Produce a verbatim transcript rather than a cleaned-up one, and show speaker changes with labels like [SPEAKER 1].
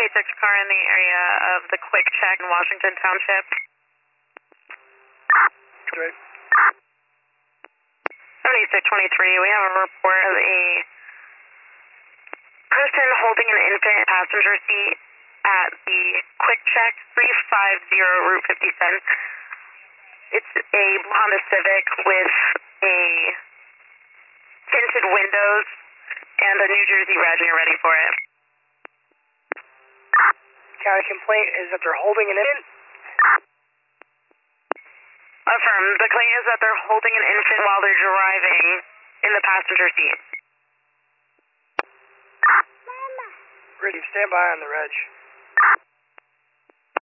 [SPEAKER 1] seventy-six car in the area of the Quick Check in Washington Township.
[SPEAKER 2] Right.
[SPEAKER 1] seventy-six twenty-three, we have a report of a person holding an infant passenger seat at the Quick Check, three fifty Route fifty-seven. It's a Honda Civic with a tinted windows and a New Jersey reg, and you're ready for it.
[SPEAKER 2] County complaint is that they're holding an infant.
[SPEAKER 1] Affirm. The claim is that they're holding an infant while they're driving in the passenger seat.
[SPEAKER 2] Ready, stand by on the reg.